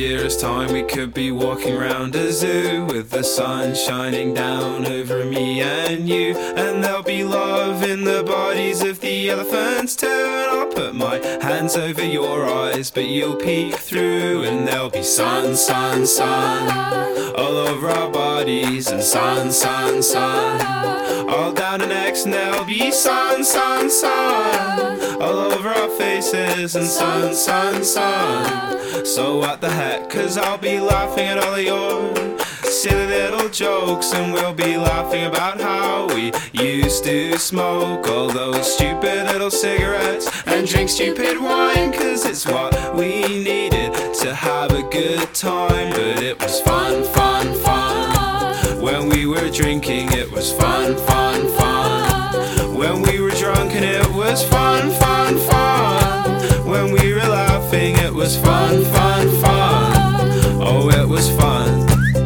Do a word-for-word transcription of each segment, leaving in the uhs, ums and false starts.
years' time we could be walking around a zoo with the sun shining down over me and you, and there'll be love in the bodies of the elephants too. And I'll put my hands over your eyes, but you'll peek through, and there'll be sun, sun, sun all over our bodies, and sun, sun, sun all down our necks, and there'll be sun, sun, sun all over our faces, and sun, sun, sun. So what the heck, 'cause I'll be laughing at all of your silly little jokes, and we'll be laughing about how we used to smoke all those stupid little cigarettes and drink stupid wine, 'cause it's what we needed to have a good time. But it was fun, fun, fun when we were drinking. It was fun, fun, fun when we were drunk, and it was fun, fun, fun when we were laughing. It was fun, fun, fun. Oh, it was fun.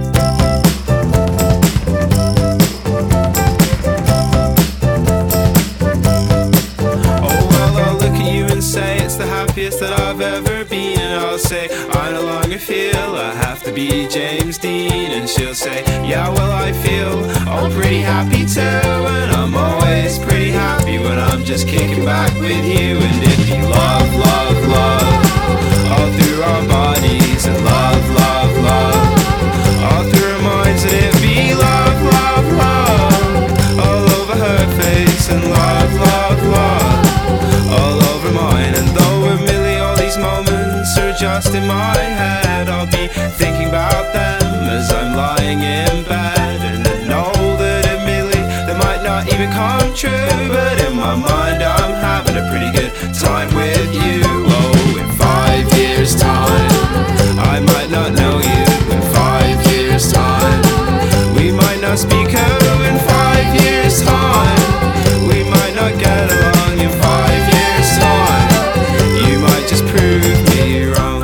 That I've ever been, and I'll say I no longer feel I have to be James Dean, and she'll say yeah, well I feel all pretty happy too, and I'm always pretty happy when I'm just kicking back with you. And it'd be love, love, love all through our bodies, and love, love, love all through our minds, and it'd be love, love, love all over her face, and love, love, love all over mine. And though moments are just in my head, I'll be thinking about them as I'm lying in bed, and I know that admittedly they might not even come true, but in my mind I'm having a pretty good time with you. Oh, in five years time I might not know you. In five years time we might not speak. Oh, in five years time we might not get along. In five years time you might just prove me wrong.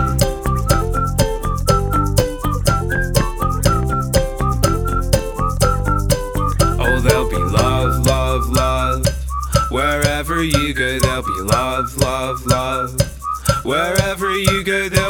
Oh, there'll be love, love, love wherever you go. There'll be love, love, love wherever you go. There'll